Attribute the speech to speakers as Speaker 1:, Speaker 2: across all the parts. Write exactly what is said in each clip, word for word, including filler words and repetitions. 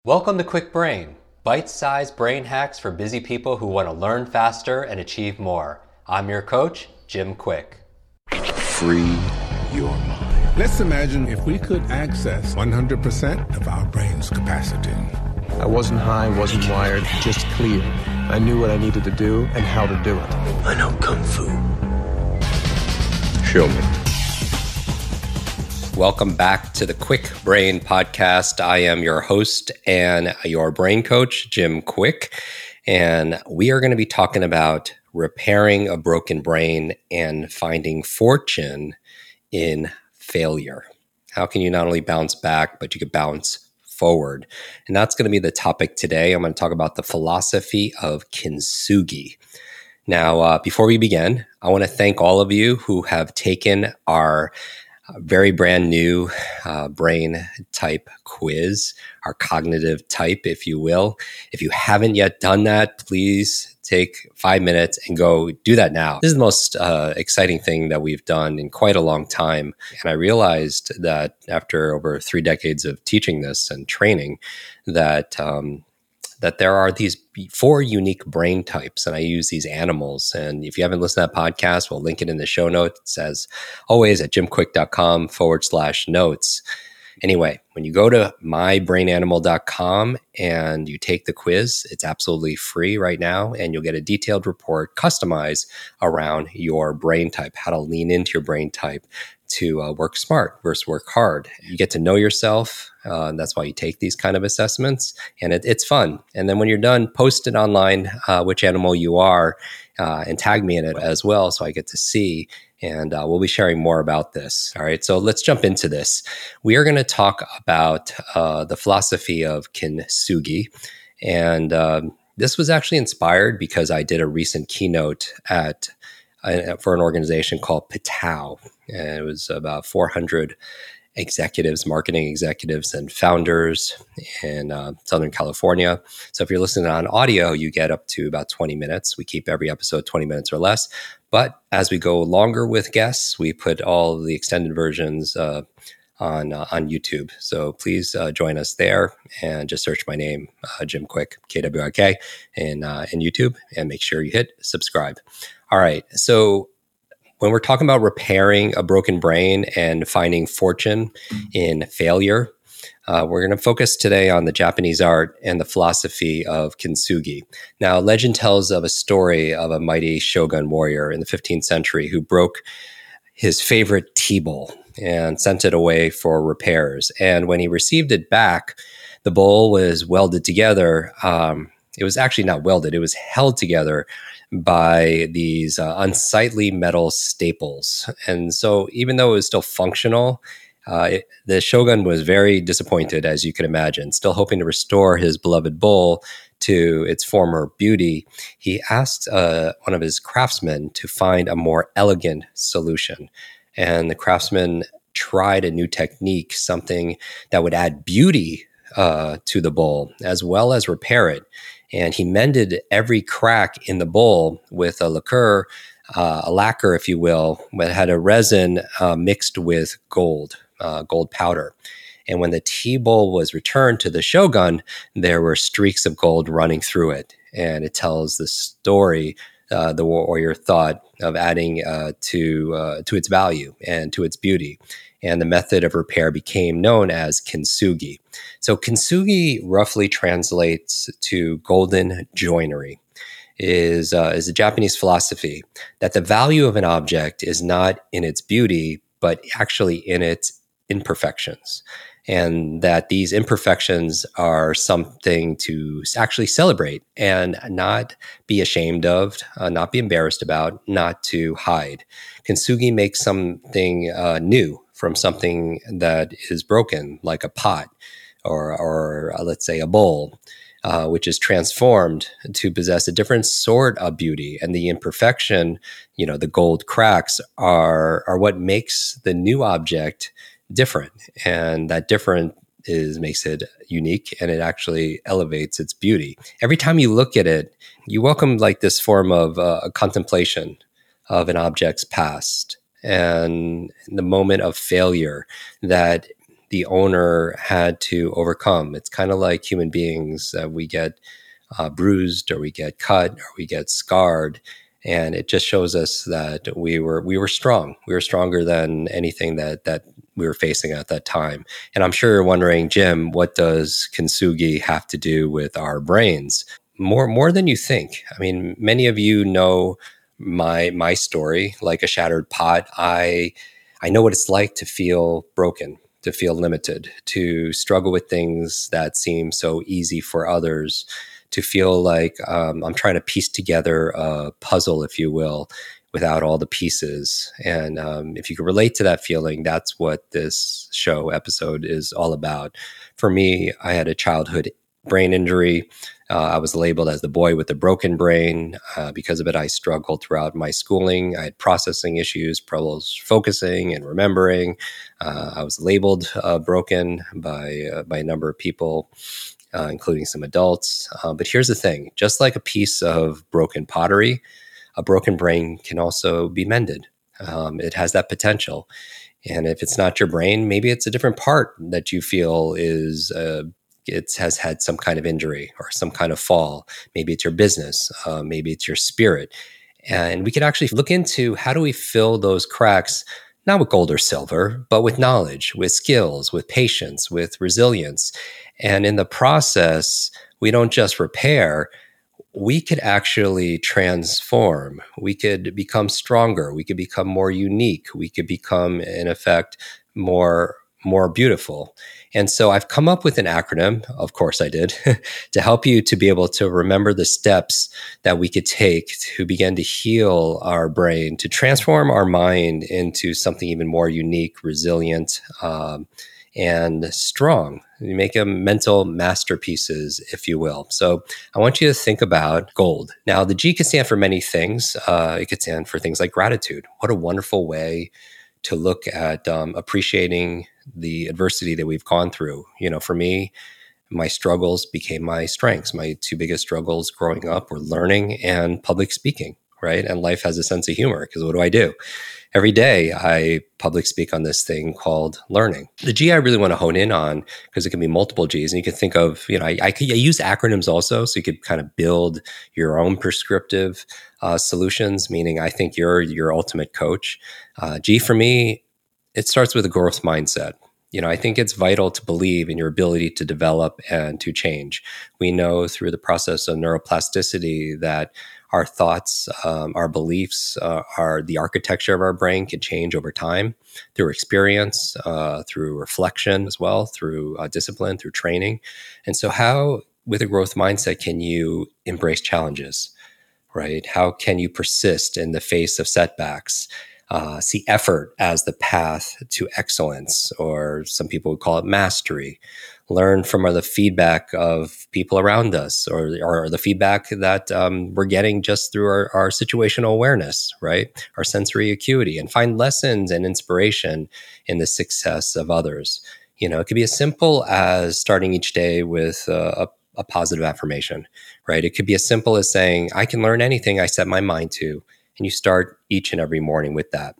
Speaker 1: Welcome to Quick Brain, bite-sized brain hacks for busy people who want to learn faster and achieve more. I'm your coach, Jim Quick.
Speaker 2: Free your mind.
Speaker 3: Let's imagine if we could access one hundred percent of our brain's capacity.
Speaker 4: I wasn't high, wasn't wired, just clear. I knew what I needed to do and how to do it.
Speaker 2: I know Kung Fu. Show me.
Speaker 1: Welcome back to the Quick Brain Podcast. I am your host and your brain coach, Jim Quick, and we are going to be talking about repairing a broken brain and finding fortune in failure. How can you not only bounce back, but you can bounce forward? And that's going to be the topic today. I'm going to talk about the philosophy of Kintsugi. Now, uh, before we begin, I want to thank all of you who have taken our very brand new uh, brain type quiz, our cognitive type, if you will. If you haven't yet done that, please take five minutes and go do that now. This is the most uh, exciting thing that we've done in quite a long time. And I realized that after over three decades of teaching this and training, that um, that there are these four unique brain types, and I use these animals. And if you haven't listened to that podcast, we'll link it in the show notes, as always, at jimquick.com forward slash notes. Anyway, when you go to my brain animal dot com and you take the quiz, it's absolutely free right now, and you'll get a detailed report customized around your brain type, how to lean into your brain type to uh, work smart versus work hard. You get to know yourself. Uh, and that's why you take these kind of assessments, and it, it's fun. And then when you're done, post it online, uh, which animal you are, uh, and tag me in it as well, so I get to see. And uh, we'll be sharing more about this. All right, so let's jump into this. We are going to talk about uh, the philosophy of Kintsugi, and um, this was actually inspired because I did a recent keynote at uh, for an organization called Pitao, and it was about four hundred executives, marketing executives, and founders in uh, Southern California. So if you're listening on audio, you get up to about twenty minutes. We keep every episode twenty minutes or less. But as we go longer with guests, we put all of the extended versions uh, on uh, on YouTube. So please uh, join us there and just search my name, uh, Jim Quick, K W I K, in, uh, in YouTube, and make sure you hit subscribe. All right. So when we're talking about repairing a broken brain and finding fortune in failure, uh, we're going to focus today on the Japanese art and the philosophy of Kintsugi. Now, legend tells of a story of a mighty shogun warrior in the fifteenth century who broke his favorite tea bowl and sent it away for repairs. And when he received it back, the bowl was welded together. Um, it was actually not welded, it was held together by these uh, unsightly metal staples. And so even though it was still functional, uh, it, the shogun was very disappointed, as you can imagine. Still hoping to restore his beloved bowl to its former beauty, he asked uh, one of his craftsmen to find a more elegant solution. And the craftsman tried a new technique, something that would add beauty uh, to the bowl, as well as repair it. And he mended every crack in the bowl with a lacquer, uh, a lacquer, if you will, that had a resin uh, mixed with gold, uh, gold powder. And when the tea bowl was returned to the shogun, there were streaks of gold running through it. And it tells the story uh, the warrior thought of adding uh, to uh, to its value and to its beauty. And the method of repair became known as Kintsugi. So Kintsugi roughly translates to golden joinery, is, uh, is a Japanese philosophy that the value of an object is not in its beauty, but actually in its imperfections. And that these imperfections are something to actually celebrate and not be ashamed of, uh, not be embarrassed about, not to hide. Kintsugi makes something uh, new from something that is broken, like a pot or, or uh, let's say a bowl, uh, which is transformed to possess a different sort of beauty. And the imperfection, you know, the gold cracks are, are what makes the new object different. And that different is makes it unique, and it actually elevates its beauty. Every time you look at it, you welcome like this form of uh, a contemplation of an object's past and the moment of failure, that the owner had to overcome. It's kind of like human beings. Uh, we get uh, bruised, or we get cut, or we get scarred. And it just shows us that we were we were strong. We were stronger than anything that that we were facing at that time. And I'm sure you're wondering, Jim, what does kintsugi have to do with our brains? More more than you think. I mean, many of you know my my story, like a shattered pot. I I know what it's like to feel broken, to feel limited, to struggle with things that seem so easy for others, to feel like um, I'm trying to piece together a puzzle, if you will, without all the pieces. And um, if you can relate to that feeling, that's what this show episode is all about. For me, I had a childhood brain injury. Uh, I was labeled as the boy with the broken brain. Uh, because of it, I struggled throughout my schooling. I had processing issues, troubles focusing and remembering. Uh, I was labeled uh, broken by uh, by a number of people, uh, including some adults. Uh, but here's the thing: just like a piece of broken pottery, a broken brain can also be mended. Um, it has that potential. And if it's not your brain, maybe it's a different part that you feel is uh, it has had some kind of injury or some kind of fall. Maybe it's your business. Uh, maybe it's your spirit. And we could actually look into how do we fill those cracks, not with gold or silver, but with knowledge, with skills, with patience, with resilience. And in the process, we don't just repair, we could actually transform. We could become stronger. We could become more unique. We could become, in effect, more more beautiful. And so I've come up with an acronym, of course I did, to help you to be able to remember the steps that we could take to begin to heal our brain, to transform our mind into something even more unique, resilient, um, and strong. You make them mental masterpieces, if you will. So I want you to think about gold. Now, the G could stand for many things. Uh, it could stand for things like gratitude. What a wonderful way to look at um, appreciating the adversity that we've gone through. You know, for me, my struggles became my strengths. My two biggest struggles growing up were learning and public speaking, right? And life has a sense of humor, because what do I do? Every day I public speak on this thing called learning. The G I really want to hone in on, because it can be multiple G's, and you can think of, you know, I, I, could, I use acronyms also, so you could kind of build your own prescriptive uh, solutions, meaning I think you're your ultimate coach. Uh, G for me, it starts with a growth mindset. You know, I think it's vital to believe in your ability to develop and to change. We know through the process of neuroplasticity that our thoughts, um, our beliefs, uh, are the architecture of our brain can change over time through experience, uh, through reflection as well, through uh, discipline, through training. And so how, with a growth mindset, can you embrace challenges, right? How can you persist in the face of setbacks? Uh, see effort as the path to excellence, or some people would call it mastery. Learn from the feedback of people around us, or, or the feedback that um, we're getting just through our, our situational awareness, right? Our sensory acuity, and find lessons and inspiration in the success of others. You know, it could be as simple as starting each day with uh, a a positive affirmation, right? It could be as simple as saying, I can learn anything I set my mind to. And you start each and every morning with that.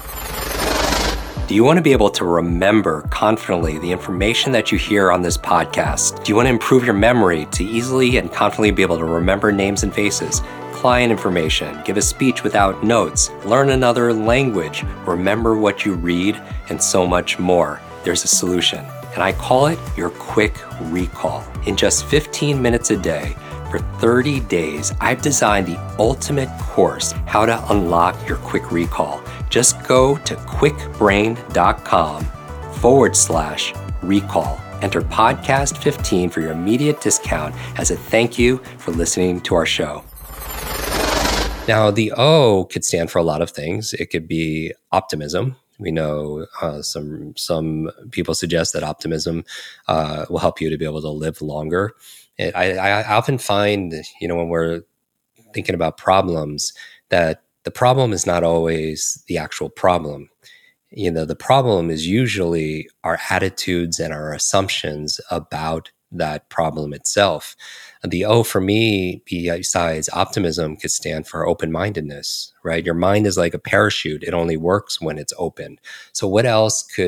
Speaker 1: Do you want to be able to remember confidently the information that you hear on this podcast? Do you want to improve your memory to easily and confidently be able to remember names and faces, client information, give a speech without notes, learn another language, remember what you read, and so much more? There's a solution, and I call it your quick recall. In just fifteen minutes a day, for thirty days, I've designed the ultimate course, how to unlock your quick recall. Just go to quickbrain.com forward slash recall. Enter podcast fifteen for your immediate discount as a thank you for listening to our show. Now, the O could stand for a lot of things. It could be optimism. We know uh, some some people suggest that optimism uh, will help you to be able to live longer. It, I, I often find, you know, when we're thinking about problems, that the problem is not always the actual problem. You know, the problem is usually our attitudes and our assumptions about that problem itself. The O for me, besides optimism, could stand for open-mindedness, right? Your mind is like a parachute. It only works when it's open. So what else could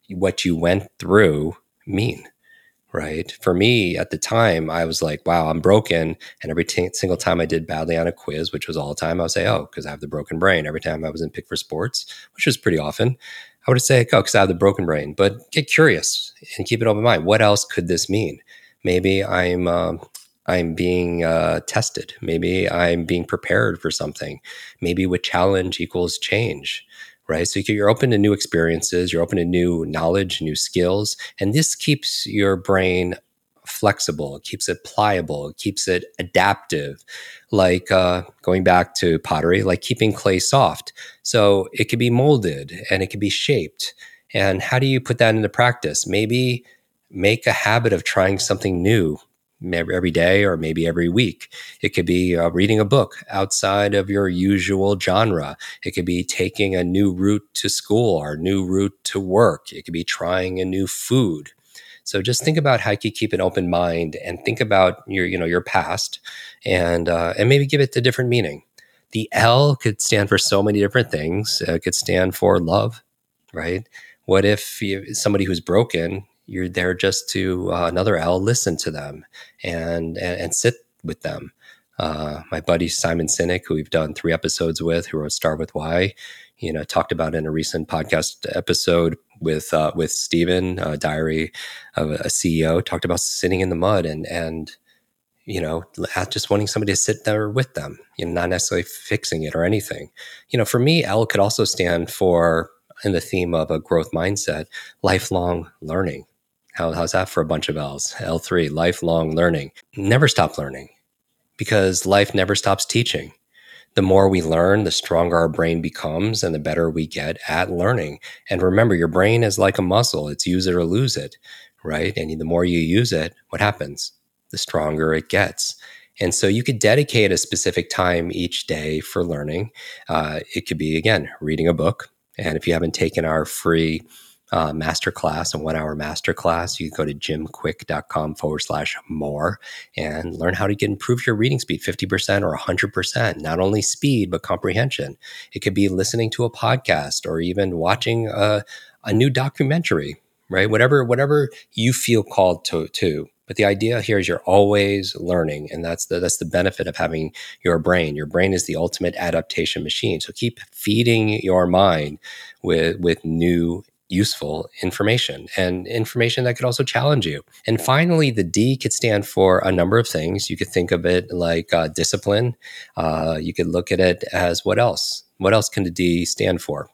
Speaker 1: what you went through mean? Right. For me at the time, I was like, wow, I'm broken. And every t- single time I did badly on a quiz, which was all the time, I would say, oh, because I have the broken brain. Every time I was in Pick for Sports, which was pretty often, I would say, oh, because I have the broken brain. But get curious and keep it open mind. What else could this mean? Maybe I'm um, I'm being uh, tested. Maybe I'm being prepared for something. Maybe with challenge equals change. Right. So you're open to new experiences, you're open to new knowledge, new skills, and this keeps your brain flexible, it keeps it pliable, it keeps it adaptive, like uh, going back to pottery, like keeping clay soft. So it can be molded and it can be shaped. And how do you put that into practice? Maybe make a habit of trying something new every day or maybe every week. It could be uh, reading a book outside of your usual genre. It could be taking a new route to school or a new route to work. It could be trying a new food. So just think about how you can keep an open mind and think about your, you know, your past and uh, and maybe give it a different meaning. The L could stand for so many different things. It could stand for love, right? What if you, somebody who's broken, you're there just to uh, another L, listen to them and and, and sit with them. Uh, my buddy Simon Sinek, who we've done three episodes with, who wrote Start With Why, you know, talked about in a recent podcast episode with uh, with Stephen, uh, Diary of a C E O, talked about sitting in the mud and and you know, just wanting somebody to sit there with them, you know, not necessarily fixing it or anything. You know, for me, L could also stand for, in the theme of a growth mindset, lifelong learning. How, how's that for a bunch of L's? L three, lifelong learning. Never stop learning because life never stops teaching. The more we learn, the stronger our brain becomes and the better we get at learning. And remember, your brain is like a muscle. It's use it or lose it, right? And the more you use it, what happens? The stronger it gets. And so you could dedicate a specific time each day for learning. Uh, it could be, again, reading a book. And if you haven't taken our free uh, masterclass, a one hour masterclass, you can go to jimquick.com forward slash more and learn how to get improve your reading speed fifty percent or one hundred percent, not only speed, but comprehension. It could be listening to a podcast or even watching a, a new documentary, right? Whatever, whatever you feel called to, to. But the idea here is you're always learning, and that's the that's the benefit of having your brain. Your brain is the ultimate adaptation machine. So keep feeding your mind with with new useful information and information that could also challenge you. And finally, the D could stand for a number of things. You could think of it like uh, discipline. Uh, you could look at it as what else? What else can the D stand for?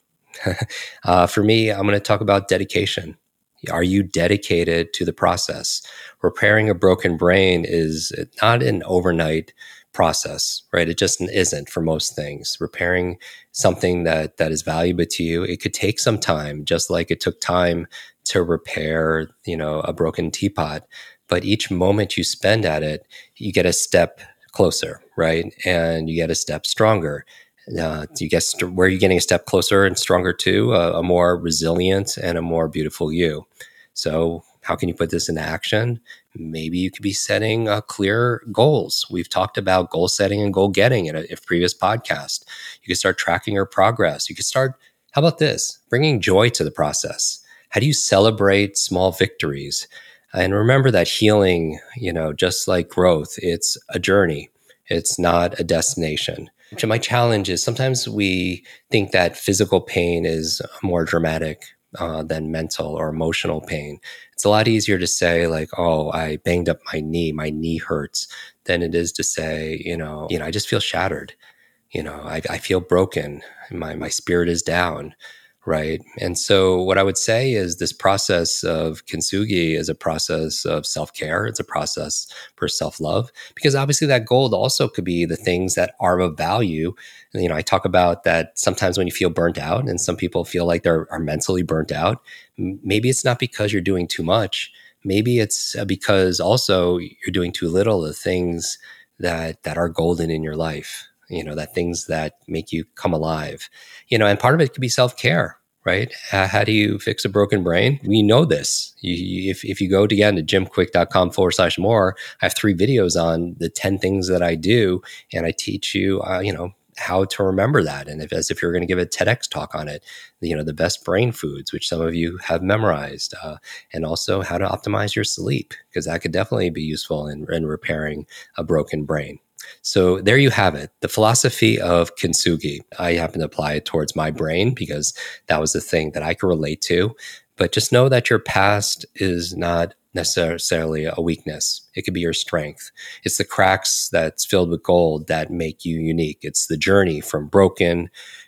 Speaker 1: uh, for me, I'm going to talk about dedication. Are you dedicated to the process? Repairing a broken brain is not an overnight process, right? It just isn't for most things. Repairing something that that is valuable to you, it could take some time, just like it took time to repair, you know, a broken teapot. But each moment you spend at it, you get a step closer, right? And you get a step stronger. Uh, you guess st- where are you getting a step closer and stronger to? Uh, a more resilient and a more beautiful you. So how can you put this into action? Maybe you could be setting uh, clear goals. We've talked about goal setting and goal getting in a, a previous podcast. You could start tracking your progress. You could start, how about this? Bringing joy to the process. How do you celebrate small victories? And remember that healing, you know, just like growth, it's a journey. It's not a destination. So my challenge is sometimes we think that physical pain is more dramatic uh, than mental or emotional pain. It's a lot easier to say like, oh, I banged up my knee, my knee hurts, than it is to say, you know, you know, I just feel shattered. You know, I, I feel broken. My my spirit is down. Right. And so what I would say is this process of kintsugi is a process of self-care. It's a process for self-love, because obviously that gold also could be the things that are of value. And, you know, I talk about that sometimes when you feel burnt out, and some people feel like they're are mentally burnt out. Maybe it's not because you're doing too much. Maybe it's because also you're doing too little of the things that that are golden in your life. You know, that things that make you come alive, you know, and part of it could be self-care, right? Uh, how do you fix a broken brain? We know this. You, you, if, if you go again to jimquick.com forward slash more, I have three videos on the ten things that I do. And I teach you, uh, you know, how to remember that. And if, as if you're going to give a TEDx talk on it, you know, the best brain foods, which some of you have memorized, uh, and also how to optimize your sleep, because that could definitely be useful in, in repairing a broken brain. So there you have it, the philosophy of Kintsugi. I happen to apply it towards my brain because that was the thing that I could relate to. But just know that your past is not necessarily a weakness. It could be your strength. It's the cracks that's filled with gold that make you unique. It's the journey from broken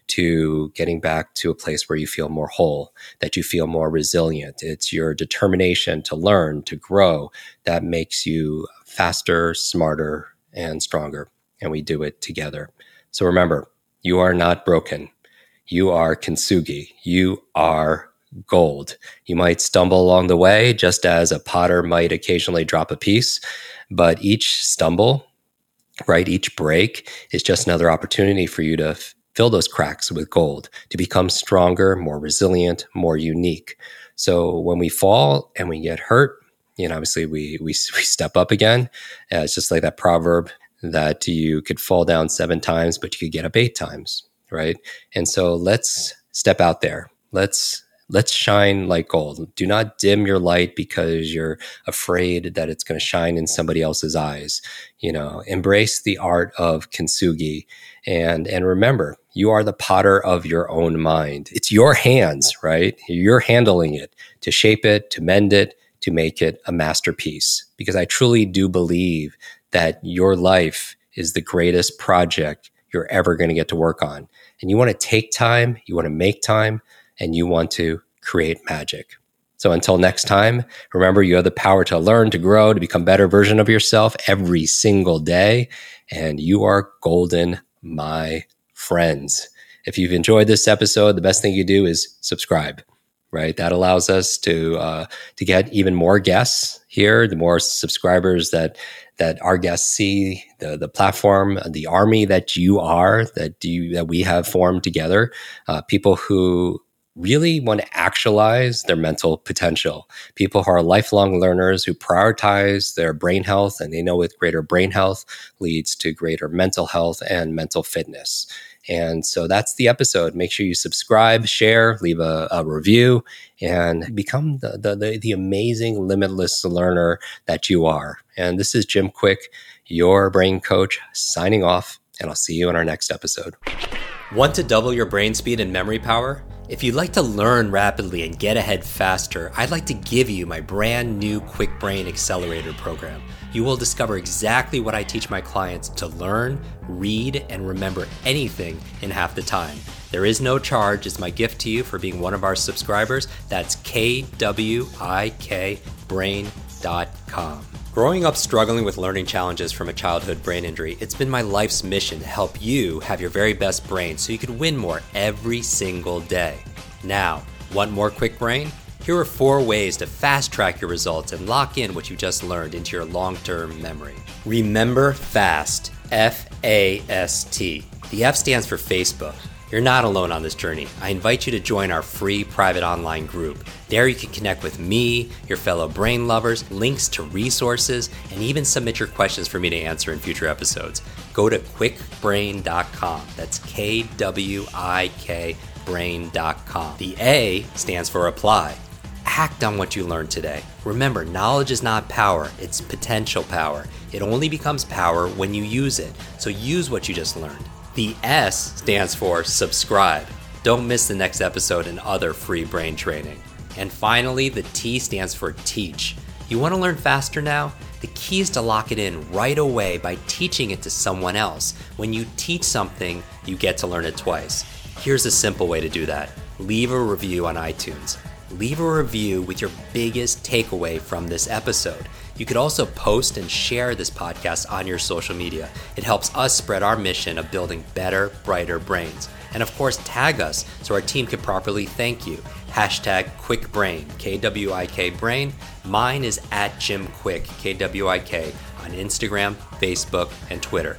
Speaker 1: to getting back to a place where you feel more whole, that you feel more resilient. It's your determination to learn, to grow, that makes you faster, smarter, and stronger. And we do it together. So remember, you are not broken. You are Kintsugi. You are gold. You might stumble along the way, just as a potter might occasionally drop a piece, but each stumble, right, each break is just another opportunity for you to f- fill those cracks with gold, to become stronger, more resilient, more unique. So when we fall and we get hurt, you know, obviously we we, we step up again. Uh, it's just like that proverb that you could fall down seven times, but you could get up eight times, right? And so let's step out there. Let's let's shine like gold. Do not dim your light because you're afraid that it's going to shine in somebody else's eyes. You know, embrace the art of Kintsugi, and and remember, you are the potter of your own mind. It's your hands, right? You're handling it to shape it, to mend it, to make it a masterpiece, because I truly do believe that your life is the greatest project you're ever going to get to work on. And you want to take time, you want to make time, and you want to create magic. So until next time, remember, you have the power to learn, to grow, to become a better version of yourself every single day. And you are golden, my friends. If you've enjoyed this episode, the best thing you do is subscribe. Right, that allows us to uh, to get even more guests here. The more subscribers that that our guests see, the the platform, the army that you are, that you that we have formed together, uh, people who really want to actualize their mental potential, people who are lifelong learners who prioritize their brain health, and they know with greater brain health leads to greater mental health and mental fitness. And so that's the episode. Make sure you subscribe, share, leave a, a review, and become the, the, the, the amazing limitless learner that you are. And this is Jim Kwik, your brain coach, signing off, and I'll see you in our next episode. Want to double your brain speed and memory power? If you'd like to learn rapidly and get ahead faster, I'd like to give you my brand new Kwik Brain Accelerator program. You will discover exactly what I teach my clients to learn, read, and remember anything in half the time. There is no charge. It's my gift to you for being one of our subscribers. That's K W I K brain dot com. Growing up struggling with learning challenges from a childhood brain injury, it's been my life's mission to help you have your very best brain so you can win more every single day. Now, want more Kwik Brain? Here are four ways to fast track your results and lock in what you just learned into your long-term memory. Remember fast, F A S T. The F stands for Facebook. You're not alone on this journey. I invite you to join our free private online group. There you can connect with me, your fellow brain lovers, links to resources, and even submit your questions for me to answer in future episodes. Go to kwik brain dot com. That's K W I K brain dot com. The A stands for apply. Act on what you learned today. Remember, knowledge is not power, it's potential power. It only becomes power when you use it. So use what you just learned. The S stands for subscribe. Don't miss the next episode and other free brain training. And finally, the T stands for teach. You want to learn faster now? The key is to lock it in right away by teaching it to someone else. When you teach something, you get to learn it twice. Here's a simple way to do that. Leave a review on iTunes. Leave a review with your biggest takeaway from this episode. You could also post and share this podcast on your social media. It helps us spread our mission of building better, brighter brains. And of course, tag us so our team can properly thank you. Hashtag QuickBrain, K W I K Brain. Mine is at Jim Kwik, K W I K, on Instagram, Facebook, and Twitter.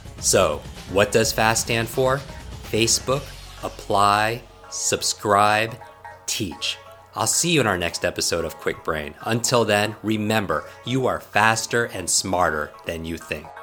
Speaker 1: So, what does FAST stand for? Facebook, apply, subscribe, teach. I'll see you in our next episode of Kwik Brain. Until then, remember, you are faster and smarter than you think.